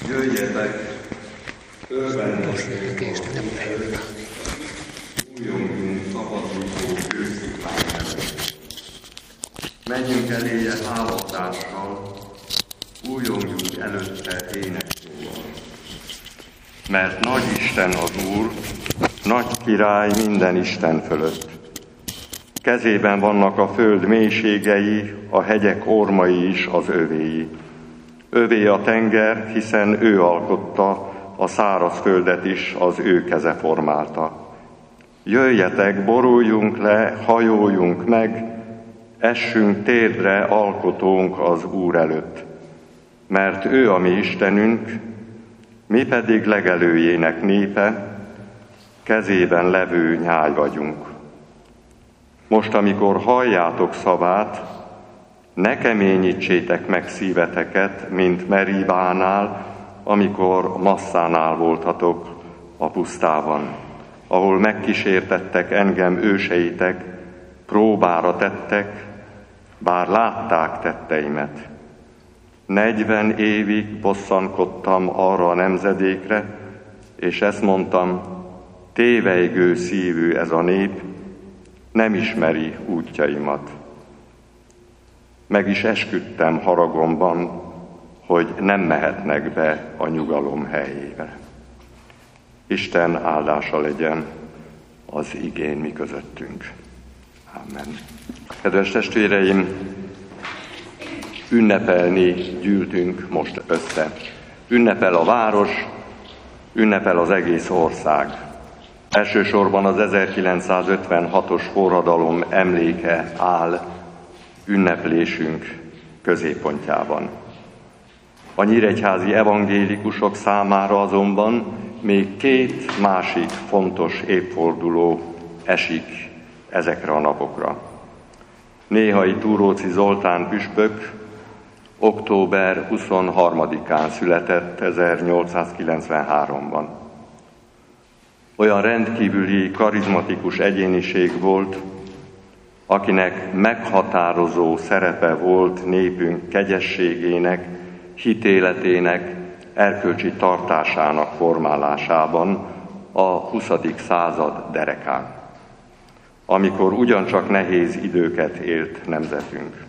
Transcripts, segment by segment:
Jöjjetek, örvendetek előtt, újongjunk szabadító kősziklán előtt. Menjünk eléje háladással, újongjunk előtte énekszóval. Mert nagy Isten az Úr, nagy király minden Isten fölött. Kezében vannak a föld mélységei, a hegyek ormai is az övéi. Övé a tenger, hiszen ő alkotta, a száraz földet is az ő keze formálta. Jöjjetek, boruljunk le, hajóljunk meg, essünk térdre alkotónk az Úr előtt. Mert ő a mi Istenünk, mi pedig legelőjének népe, kezében levő nyáj vagyunk. Most, amikor halljátok szavát, ne keményítsétek meg szíveteket, mint Meribánál, amikor Masszánál voltatok a pusztában, ahol megkísértettek engem őseitek, próbára tettek, bár látták tetteimet. 40 évig bosszankodtam arra a nemzedékre, és ezt mondtam, tévejgő szívű ez a nép, nem ismeri útjaimat. Meg is esküdtem haragomban, hogy nem mehetnek be a nyugalom helyébe. Isten áldása legyen az igén mi közöttünk. Amen. Kedves testvéreim, ünnepelni gyűltünk most össze. Ünnepel a város, ünnepel az egész ország. Elsősorban az 1956-os forradalom emléke áll ünneplésünk középpontjában. A nyíregyházi evangélikusok számára azonban még 2 másik fontos évforduló esik ezekre a napokra. Néhai Túróczi Zoltán püspök október 23-án született 1893-ban. Olyan rendkívüli, karizmatikus egyéniség volt, akinek meghatározó szerepe volt népünk kegyességének, hitéletének, erkölcsi tartásának formálásában a 20. század derekán, amikor ugyancsak nehéz időket élt nemzetünk.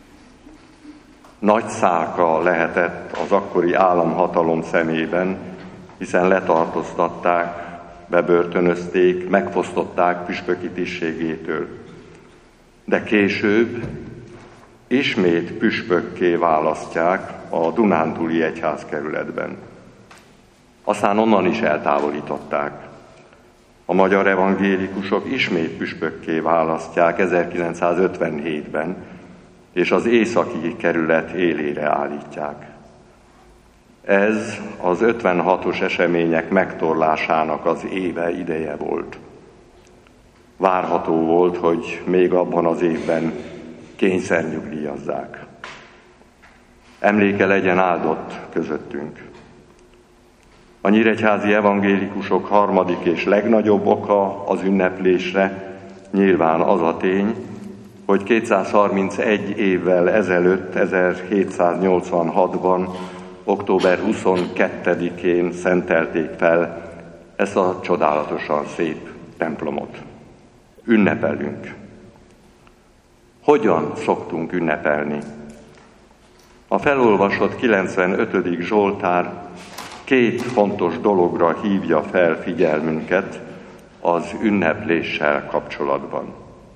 Nagy szálka lehetett az akkori államhatalom szemében, hiszen letartóztatták, bebörtönözték, megfosztották püspöki tisztségétől. De később ismét püspökké választják a dunántúli egyházkerületben. Aztán onnan is eltávolították. A magyar evangélikusok ismét püspökké választják 1957-ben, és az északi kerület élére állítják. Ez az 56-os események megtorlásának az ideje volt. Várható volt, hogy még abban az évben kényszernyugdíjazzák. Emléke legyen áldott közöttünk. A nyíregyházi evangélikusok harmadik és legnagyobb oka az ünneplésre nyilván az a tény, hogy 231 évvel ezelőtt, 1786-ban, október 22-én szentelték fel ezt a csodálatosan szép templomot. Ünnepelünk. Hogyan szoktunk ünnepelni? A felolvasott 95. Zsoltár 2 fontos dologra hívja fel figyelmünket az ünnepléssel kapcsolatban.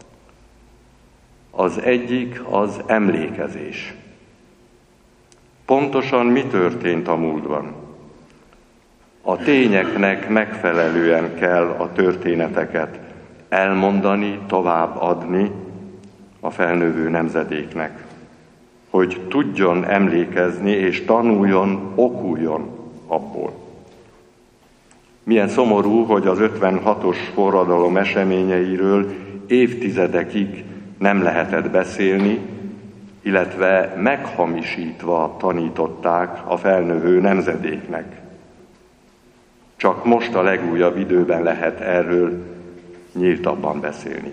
Az egyik az emlékezés. Pontosan mi történt a múltban? A tényeknek megfelelően kell a történeteket elmondani, továbbadni a felnövő nemzedéknek, hogy tudjon emlékezni és tanuljon, okuljon abból. Milyen szomorú, hogy az 56-os forradalom eseményeiről évtizedekig nem lehetett beszélni, illetve meghamisítva tanították a felnövő nemzedéknek. Csak most a legújabb időben lehet erről nyíltabban beszélni.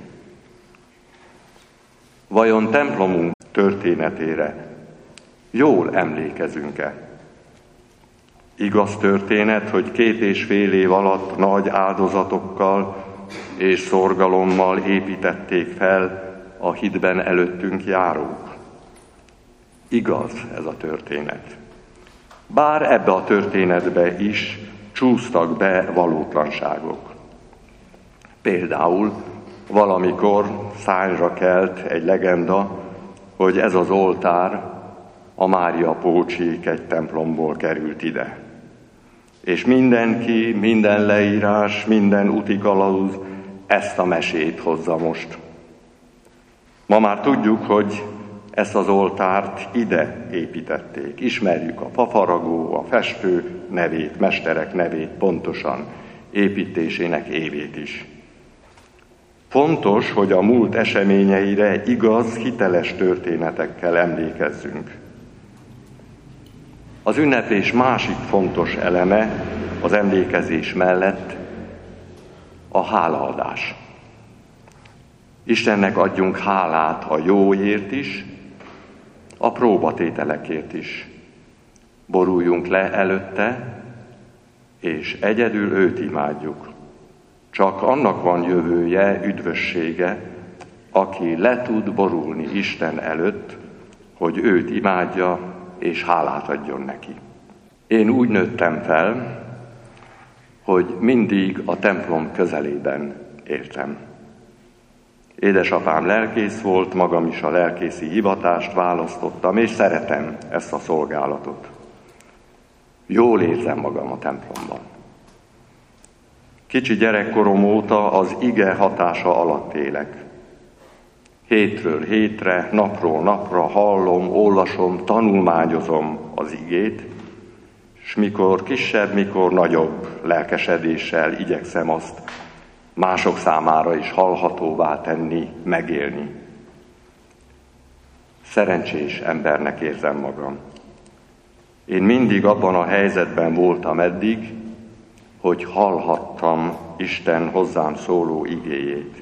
Vajon templomunk történetére jól emlékezünk-e? Igaz történet, hogy 2,5 év alatt nagy áldozatokkal és szorgalommal építették fel a hitben előttünk járók. Igaz ez a történet. Bár ebbe a történetbe is csúsztak be valótlanságok. Például valamikor szárnyra kelt egy legenda, hogy ez az oltár a Mária Pócsék egy templomból került ide. És mindenki, minden leírás, minden útikalauz ezt a mesét hozza most. Ma már tudjuk, hogy ezt az oltárt ide építették. Ismerjük a fafaragó, a festő nevét, mesterek nevét pontosan, építésének évét is. Fontos, hogy a múlt eseményeire igaz, hiteles történetekkel emlékezzünk. Az ünneplés másik fontos eleme az emlékezés mellett a hálaadás. Istennek adjunk hálát a jóért is, a próbatételekért is. Boruljunk le előtte, és egyedül őt imádjuk. Csak annak van jövője, üdvössége, aki le tud borulni Isten előtt, hogy őt imádja, és hálát adjon neki. Én úgy nőttem fel, hogy mindig a templom közelében éltem. Édesapám lelkész volt, magam is a lelkészi hivatást választottam, és szeretem ezt a szolgálatot. Jól érzem magam a templomban. Kicsi gyerekkorom óta az ige hatása alatt élek. Hétről hétre, napról napra hallom, olvasom, tanulmányozom az igét, és mikor kisebb, mikor nagyobb lelkesedéssel igyekszem azt mások számára is hallhatóvá tenni, megélni. Szerencsés embernek érzem magam. Én mindig abban a helyzetben voltam eddig, hogy hallhattam Isten hozzám szóló igéjét.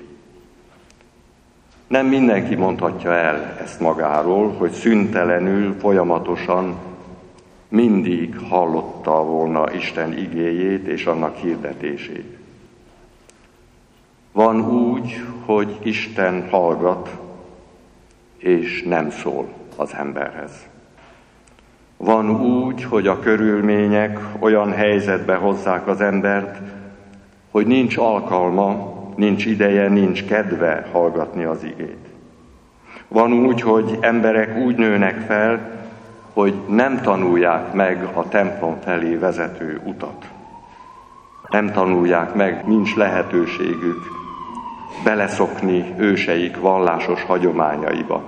Nem mindenki mondhatja el ezt magáról, hogy szüntelenül, folyamatosan mindig hallotta volna Isten igéjét és annak hirdetését. Van úgy, hogy Isten hallgat, és nem szól az emberhez. Van úgy, hogy a körülmények olyan helyzetbe hozzák az embert, hogy nincs alkalma, nincs ideje, nincs kedve hallgatni az igét. Van úgy, hogy emberek úgy nőnek fel, hogy nem tanulják meg a templom felé vezető utat. Nem tanulják meg, nincs lehetőségük beleszokni őseik vallásos hagyományaiba.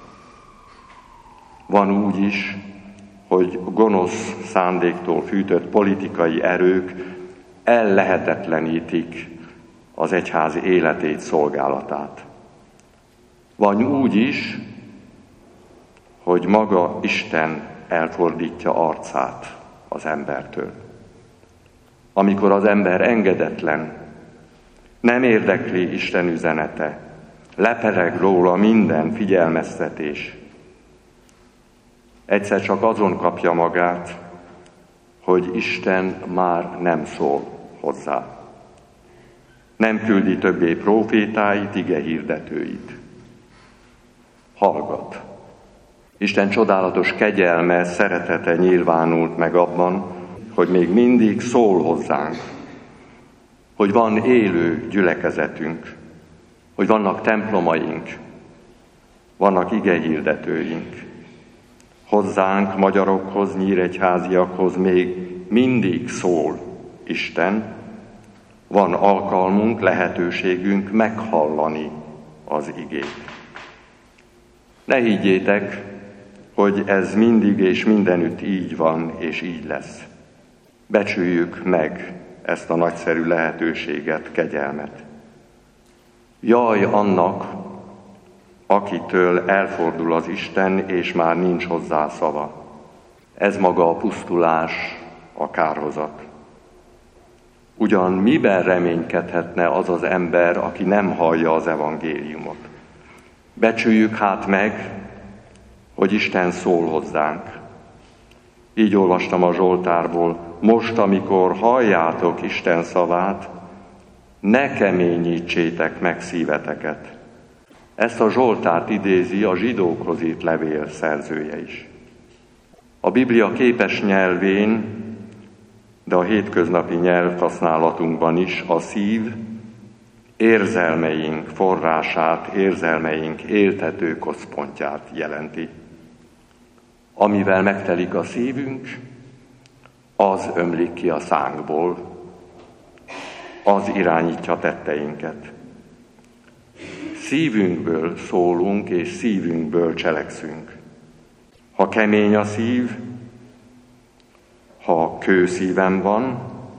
Van úgy is, hogy gonosz szándéktól fűtött politikai erők ellehetetlenítik az egyház életét, szolgálatát. Van úgy is, hogy maga Isten elfordítja arcát az embertől. Amikor az ember engedetlen, nem érdekli Isten üzenete, lepereg róla minden figyelmeztetés, egyszer csak azon kapja magát, hogy Isten már nem szól hozzá. Nem küldi többé prófétáit, ige hirdetőit. Hallgat. Isten csodálatos kegyelme, szeretete nyilvánult meg abban, hogy még mindig szól hozzánk, hogy van élő gyülekezetünk, hogy vannak templomaink, vannak ige hirdetőink. Hozzánk, magyarokhoz, nyíregyháziakhoz még mindig szól Isten, van alkalmunk, lehetőségünk meghallani az igét. Ne higgyétek, hogy ez mindig és mindenütt így van és így lesz. Becsüljük meg ezt a nagyszerű lehetőséget, kegyelmet. Jaj annak, akitől elfordul az Isten, és már nincs hozzá szava. Ez maga a pusztulás, a kárhozat. Ugyan miben reménykedhetne az az ember, aki nem hallja az evangéliumot? Becsüljük hát meg, hogy Isten szól hozzánk. Így olvastam a Zsoltárból, most, amikor halljátok Isten szavát, ne keményítsétek meg szíveteket. Ezt a Zsoltárt idézi a zsidókhoz írt levél szerzője is. A Biblia képes nyelvén, de a hétköznapi nyelvhasználatunkban is a szív érzelmeink forrását, érzelmeink éltető központját jelenti. Amivel megtelik a szívünk, az ömlik ki a szánkból, az irányítja tetteinket. Szívünkből szólunk és szívünkből cselekszünk. Ha kemény a szív, ha kőszívem van,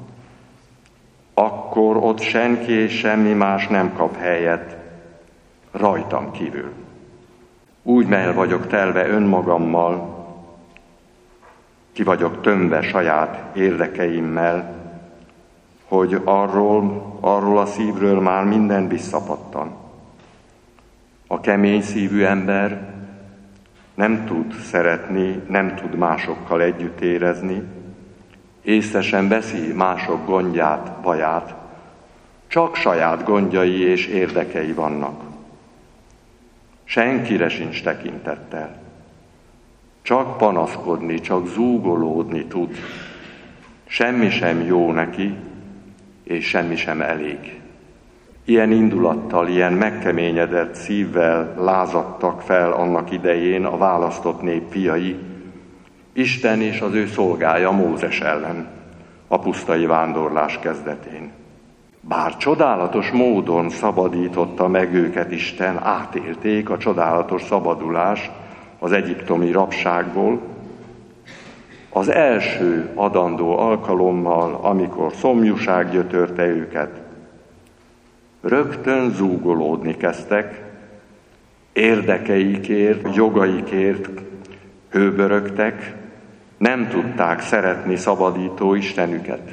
akkor ott senki és semmi más nem kap helyet rajtam kívül. Úgy mell vagyok telve önmagammal, ki vagyok tömve saját érdekeimmel, hogy arról a szívről már minden visszapattan. A kemény szívű ember nem tud szeretni, nem tud másokkal együtt érezni, észre sem veszi mások gondját, baját, csak saját gondjai és érdekei vannak. Senkire sincs tekintettel. Csak panaszkodni, csak zúgolódni tud. Semmi sem jó neki, és semmi sem elég. Ilyen indulattal, ilyen megkeményedett szívvel lázadtak fel annak idején a választott nép fiai, Isten és az ő szolgája Mózes ellen, a pusztai vándorlás kezdetén. Bár csodálatos módon szabadította meg őket Isten, átélték a csodálatos szabadulást az egyiptomi rabságból, az első adandó alkalommal, amikor szomjúság gyötörte őket, rögtön zúgolódni kezdtek, érdekeikért, jogaikért hőbörögtek, nem tudták szeretni szabadító Istenüket.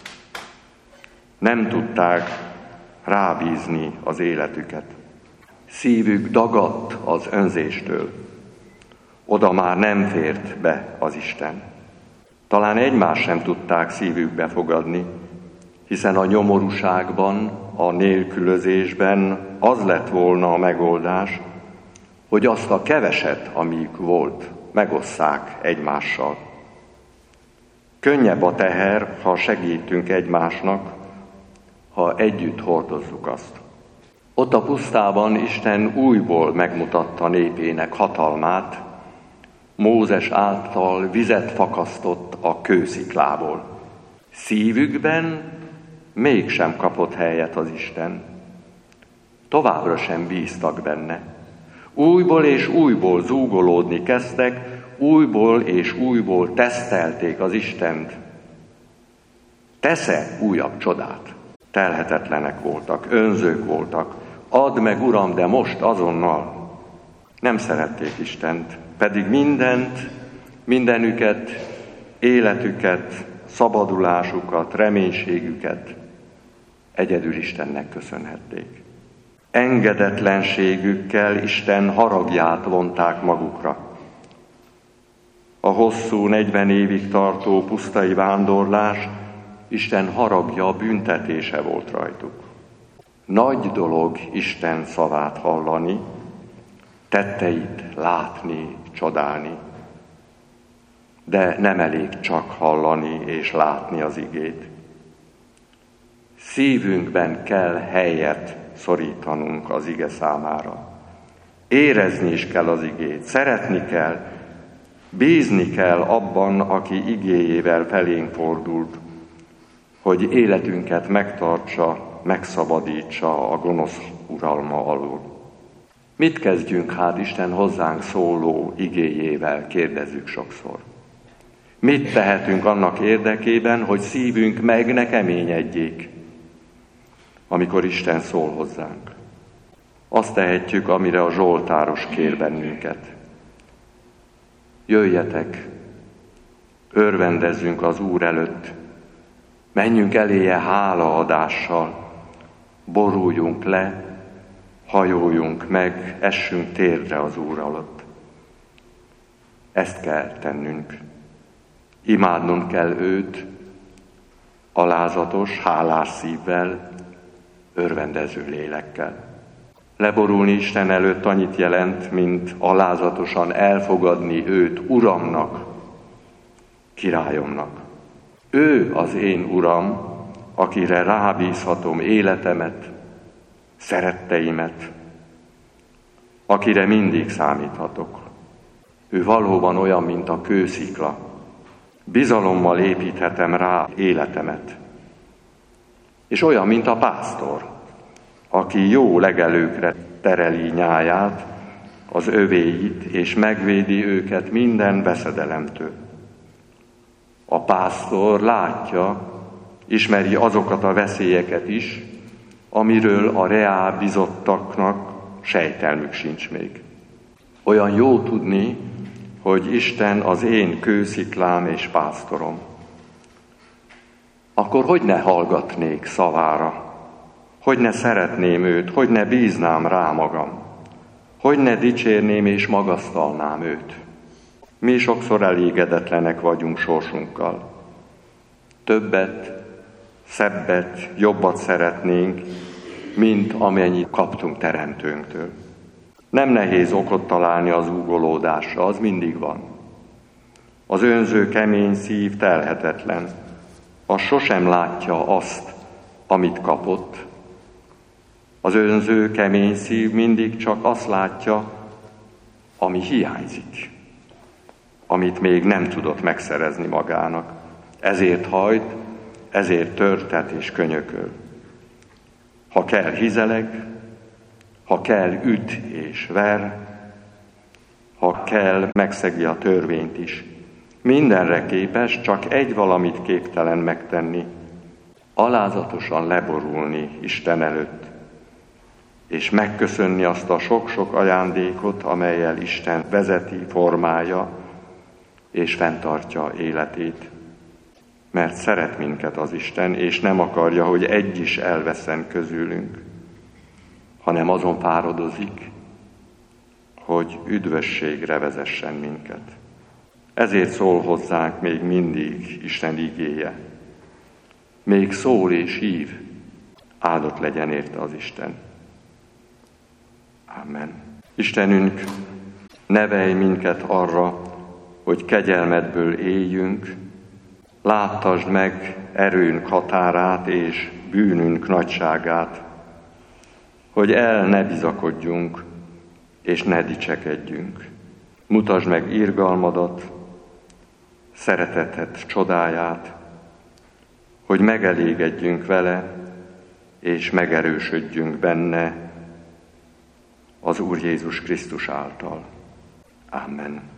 Nem tudták rábízni az életüket. Szívük dagadt az önzéstől. Oda már nem fért be az Isten. Talán egymást sem tudták szívükbe fogadni, hiszen a nyomorúságban, a nélkülözésben az lett volna a megoldás, hogy azt a keveset, amíg volt, megosszák egymással. Könnyebb a teher, ha segítünk egymásnak, ha együtt hordozzuk azt. Ott a pusztában Isten újból megmutatta népének hatalmát, Mózes által vizet fakasztott a kősziklából. Szívükben mégsem kapott helyet az Isten. Továbbra sem bíztak benne. Újból és újból zúgolódni kezdtek, újból és újból tesztelték az Istent. Tesz-e újabb csodát? Telhetetlenek voltak, önzők voltak. Add meg, Uram, de most, azonnal. Nem szerették Istent, pedig mindenüket, életüket, szabadulásukat, reménységüket egyedül Istennek köszönhették. Engedetlenségükkel Isten haragját vonták magukra. A hosszú 40 évig tartó pusztai vándorlás Isten haragja, büntetése volt rajtuk. Nagy dolog Isten szavát hallani, tetteit látni, csodálni. De nem elég csak hallani és látni az igét. Szívünkben kell helyet szorítanunk az ige számára. Érezni is kell az igét, szeretni kell, bízni kell abban, aki igéjével felénk fordult, hogy életünket megtartsa, megszabadítsa a gonosz uralma alól. Mit kezdjünk hát Isten hozzánk szóló igéjével, kérdezzük sokszor. Mit tehetünk annak érdekében, hogy szívünk meg ne keményedjék, amikor Isten szól hozzánk? Azt tehetjük, amire a Zsoltáros kér bennünket. Jöjjetek, örvendezzünk az Úr előtt, menjünk eléje hálaadással, boruljunk le, hajoljunk meg, essünk térdre az Úr alatt. Ezt kell tennünk. Imádnunk kell őt, alázatos, hálás szívvel, örvendező lélekkel. Leborulni Isten előtt annyit jelent, mint alázatosan elfogadni őt Uramnak, Királyomnak. Ő az én Uram, akire rábízhatom életemet, szeretteimet, akire mindig számíthatok. Ő valóban olyan, mint a kőszikla. Bizalommal építhetem rá életemet. És olyan, mint a pásztor, aki jó legelőkre tereli nyáját, az övéit, és megvédi őket minden veszedelemtől. A pásztor látja, ismeri azokat a veszélyeket is, amiről a reálbizottaknak sejtelmük sincs még. Olyan jó tudni, hogy Isten az én kősziklám és pásztorom. Akkor hogy ne hallgatnék szavára? Hogy ne szeretném őt? Hogy ne bíznám rá magam? Hogy ne dicsérném és magasztalnám őt? Mi sokszor elégedetlenek vagyunk sorsunkkal. Többet, szebbet, jobbat szeretnénk, mint amennyit kaptunk Teremtőnktől. Nem nehéz okot találni az ugolódásra, az mindig van. Az önző kemény szív telhetetlen. Az sosem látja azt, amit kapott. Az önző kemény szív mindig csak azt látja, ami hiányzik, amit még nem tudott megszerezni magának. Ezért hajt, ezért törtet és könyököl. Ha kell, hizeleg, ha kell, üt és ver, ha kell, megszegi a törvényt is. Mindenre képes, csak egy valamit képtelen megtenni, alázatosan leborulni Isten előtt, és megköszönni azt a sok-sok ajándékot, amellyel Isten vezeti, formálja és fenntartja életét. Mert szeret minket az Isten, és nem akarja, hogy egy is elveszen közülünk, hanem azon fáradozik, hogy üdvösségre vezessen minket. Ezért szól hozzánk még mindig Isten igéje. Még szól és hív, áldott legyen érte az Isten. Amen. Istenünk, nevelj minket arra, hogy kegyelmedből éljünk, láttasd meg erőnk határát és bűnünk nagyságát, hogy el ne bizakodjunk és ne dicsekedjünk. Mutasd meg irgalmadat, szereteted csodáját, hogy megelégedjünk vele és megerősödjünk benne az Úr Jézus Krisztus által. Amen.